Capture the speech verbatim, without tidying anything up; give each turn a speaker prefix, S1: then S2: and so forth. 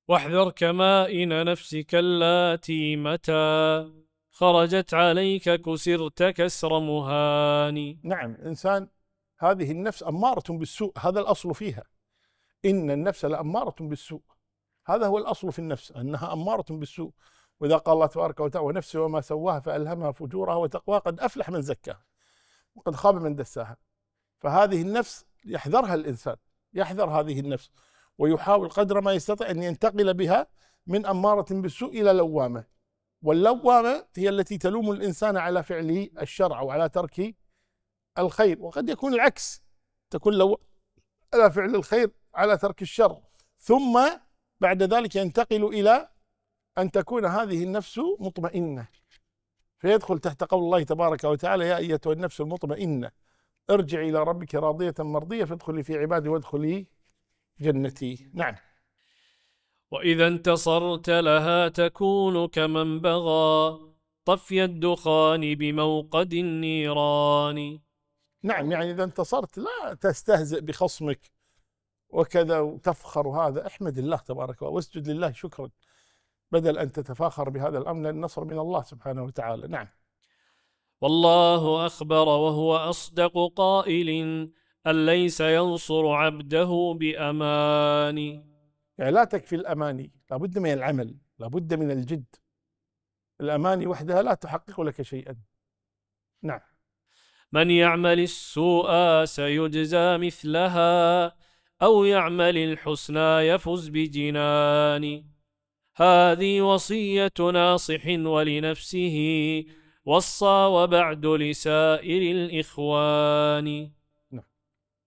S1: واحذر كمائن نفسك اللاتي متى خرجت عليك كسرت كسر مهان.
S2: نعم، إنسان هذه النفس أمارة بالسوء، هذا الأصل فيها، إن النفس لأمارة بالسوء، هذا هو الأصل في النفس أنها أمارة بالسوء. وإذا قال الله تبارك وتعالى ونفس وما سواها فألهمها فجورها وتقواها قد أفلح من زكاها وقد خاب من دساها. فهذه النفس يحذرها الإنسان، يحذر هذه النفس ويحاول قدر ما يستطيع أن ينتقل بها من أمارة بالسوء إلى لوامة. واللوامة هي التي تلوم الإنسان على فعل الشر أو على ترك الخير، وقد يكون العكس، تكون لو على فعل الخير على ترك الشر، ثم بعد ذلك ينتقل إلى أن تكون هذه النفس مطمئنة، فيدخل تحت قول الله تبارك وتعالى يا أيتها النفس المطمئنة ارجعي إلى ربك راضية مرضية فادخلي في عبادي وادخلي جنتي. نعم.
S1: وإذا انتصرت لها تكون كمن بغى طفي الدخان بموقد النيران.
S2: نعم، يعني إذا انتصرت لا تستهزئ بخصمك وكذا وتفخر، هذا احمد الله تبارك وتعالى واسجد لله شكرا بدل أن تتفاخر بهذا الأمر، لأن النصر من الله سبحانه وتعالى. نعم.
S1: والله أخبر وهو أصدق قائل أن ليس ينصر عبده بأمان.
S2: يعني لا تكفي الأماني، لابد من العمل، لابد من الجد. الأماني وحدها لا تحقق لك شيئا. نعم.
S1: من يعمل السوء سيجزى مثلها أو يعمل الحسنى يفز بجنان. هذه وصية ناصح ولنفسه وصى وبعد لسائر الإخوان.